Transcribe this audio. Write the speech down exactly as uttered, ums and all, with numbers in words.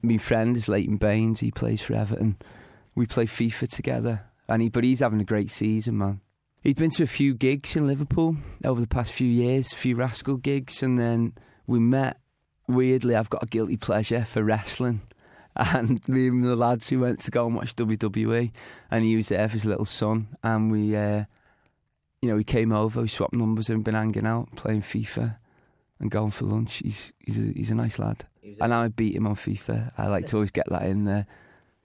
my friend is Leighton Baines. He plays for Everton. We play FIFA together, and he, but he's having a great season, man. He's been to a few gigs in Liverpool over the past few years, a few Rascal gigs, and then we met. Weirdly, I've got a guilty pleasure for wrestling, and me and the lads who went to go and watch W W E, and he was there for his little son, and we, uh, you know, he came over, we swapped numbers and been hanging out, playing FIFA and going for lunch. He's he's a, he's a nice lad, and I beat him on FIFA. I like to always get that in there.